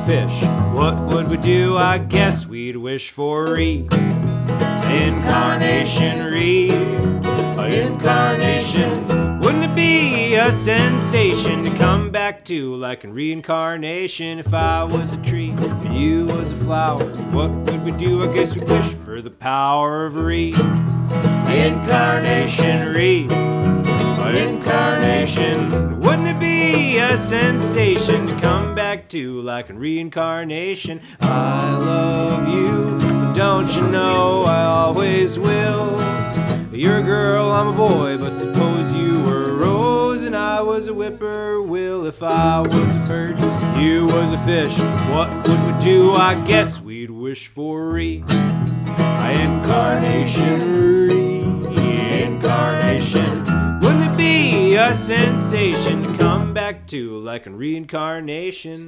fish, what would we do? I guess we'd wish for reincarnation, reincarnation. Wouldn't it be a sensation to come back to like in reincarnation? If I was a tree and you was a flower, what would we do? I guess we'd wish for the power of reincarnation, reincarnation. Wouldn't it be a sensation to come back to like in reincarnation? I love you, don't you know I always will. You're a girl, I'm a boy, but suppose you were a rose and I was a whippoorwill. If I was a bird, you was a fish, what would we do? I guess we'd wish for reincarnation, reincarnation. Wouldn't it be a sensation to come back to like in reincarnation?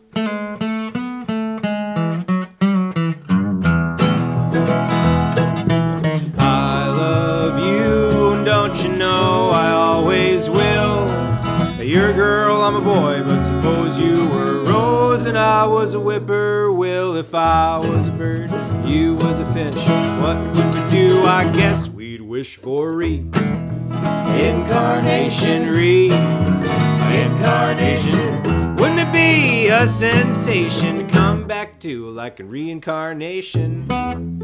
Don't you know I always will. You're a girl, I'm a boy, but suppose you were a rose and I was a whippoorwill. If I was a bird, you was a fish, what would we do? I guess we'd wish for reincarnation, reincarnation. Wouldn't it be a sensation to come back to like in reincarnation?